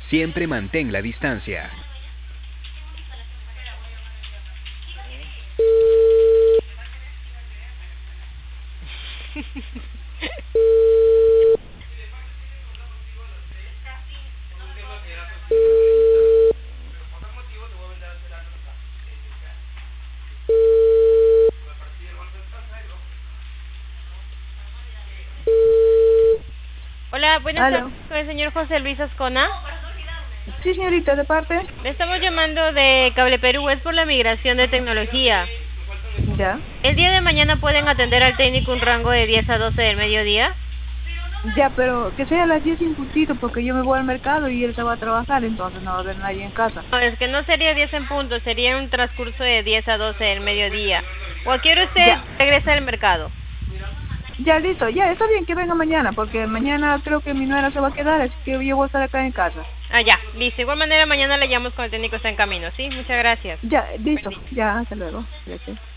Siempre mantén la distancia. Hola, buenas tardes, Aló. con el señor José Luis Ascona. Sí, señorita, ¿de parte? Le estamos llamando de Cable Perú, es por la migración de tecnología. Ya. El día de mañana pueden atender al técnico un rango de 10 a 12 del mediodía. Ya, pero que sea a las 10 sin puntito, porque yo me voy al mercado y él se va a trabajar, entonces no va a haber nadie en casa. No, es que no sería 10 en punto, sería un transcurso de 10 a 12 del mediodía. ¿O a qué hora usted Ya. regresa al mercado? Ya, listo. Ya, está bien que venga mañana, porque mañana creo que mi nuera se va a quedar, así que yo voy a estar acá en casa. Ah, ya, listo. De igual manera mañana le llamamos cuando el técnico está en camino, ¿sí? Muchas gracias. Ya, Buen listo. día. Ya, hasta luego. Gracias.